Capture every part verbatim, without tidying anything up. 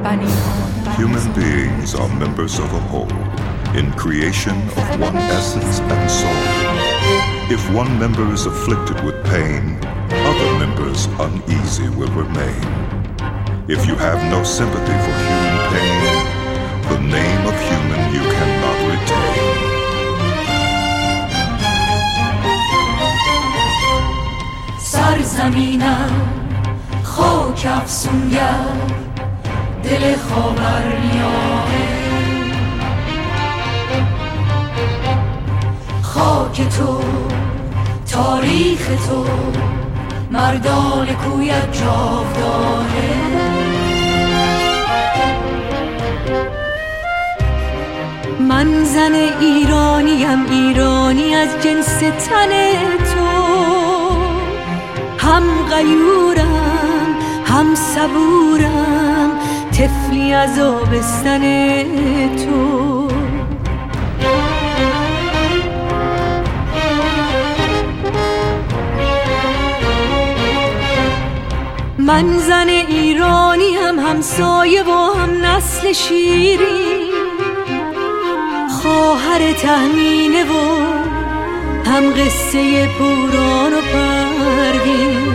Human beings are members of a whole, in creation of one essence and soul. If one member is afflicted with pain, other members uneasy will remain. If you have no sympathy for human pain, the name of human you cannot retain. سرزمینم خاک افسونگر دل خاورمیانه، خاک تو تاریخ تو مردان کویت جاودانه. من زن ایرانیم، ایرانی از جنس تن تو، هم غیورم هم صبورم، طفلی از آبستن تو. من زن ایرانی هم همسایه و هم نسل شیری، خواهر تهمینه و هم قصه پوران و پروین.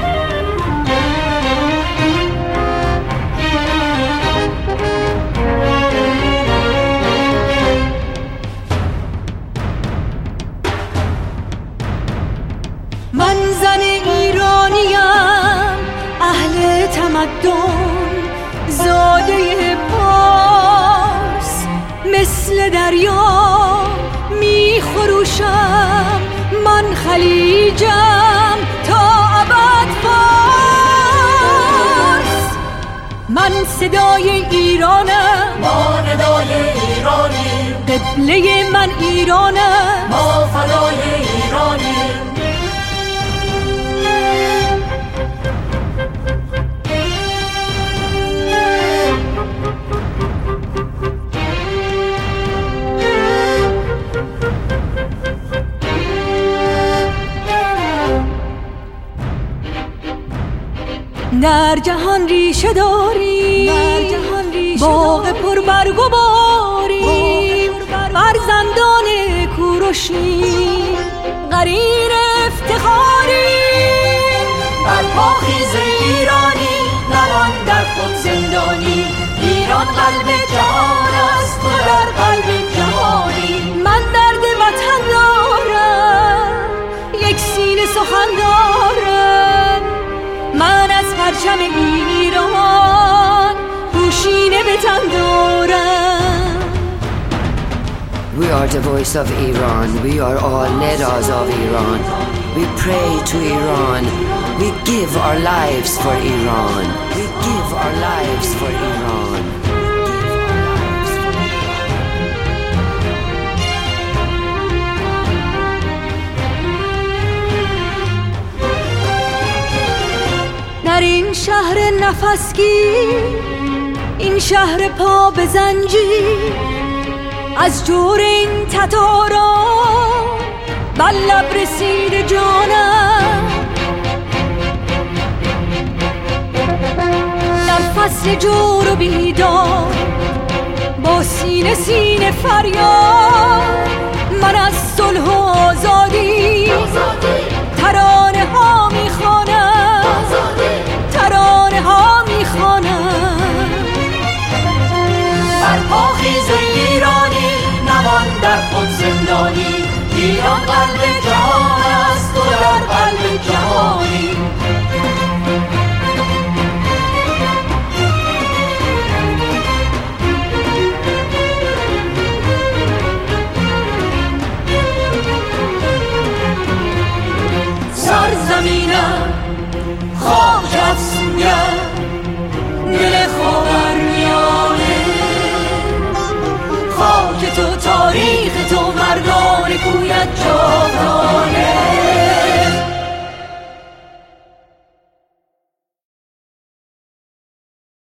من زن ایرانیم اهل تمدن، زاده پارس، مثل دریا می خروشم، من خلیجم تا ابد فارس. من صدای ایرانم، ما ندای ایرانی، قبله من ایرانم، ما فدای ایرانی. در جهان ریشه داری، باغ پر برگ و باری، فرزندان کوروشی قرین افتخاری. بر پاخیز ایرانی نمان در خود زندانی، ایران قلب جهان است و در قلب جهانی. من درد وطن دارم، یک سینه سخن دارم، من از پرچم ایران پوشینه به تن دارم. We are the voice of Iran, we are all leaders of Iran. We pray to Iran, we give our lives for Iran. We give our lives for Iran. در این شهر نفسگیر، این شهر پا به زنجیر، از جور این تتاران بر لب رسید جانم. در فصل جور و بیدار با سینه سینه فریاد، من از صلح و آزادی ترانه ها میخوانم، ترانه ها میخوانم. بر پاخیز ایرانی نمان در خود زندانی، ایران قلب جهان است و در قلب جهانی. سرزمینم خاک افسونگر دل خاورمیانه، خاک تو تاریخ تو مردان کویت جا